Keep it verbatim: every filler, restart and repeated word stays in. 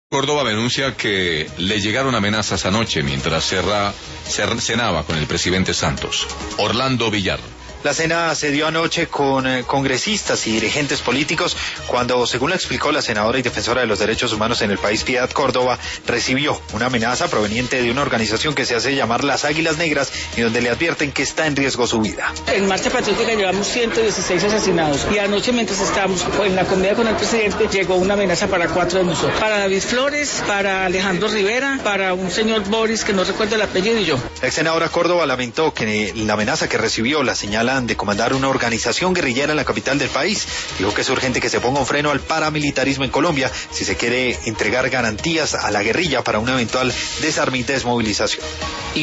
Córdoba denuncia que le llegaron amenazas anoche mientras cerra, cer, cenaba con el presidente Santos. Orlando Villar. La cena se dio anoche con eh, congresistas y dirigentes políticos cuando, según lo explicó la senadora y defensora de los derechos humanos en el país, Piedad Córdoba, recibió una amenaza proveniente de una organización que se hace llamar Las Águilas Negras y donde le advierten que está en riesgo su vida. En Marcha Patriótica llevamos ciento dieciséis asesinados y anoche, mientras estábamos en la comida con el presidente, llegó una amenaza para cuatro de nosotros. Para David Flores, para Alejandro Rivera, para un señor Boris que no recuerdo el apellido y yo. La ex senadora Córdoba lamentó que la amenaza que recibió la señala de comandar una organización guerrillera en la capital del país. Dijo que es urgente que se ponga un freno al paramilitarismo en Colombia si se quiere entregar garantías a la guerrilla para una eventual desarme y desmovilización.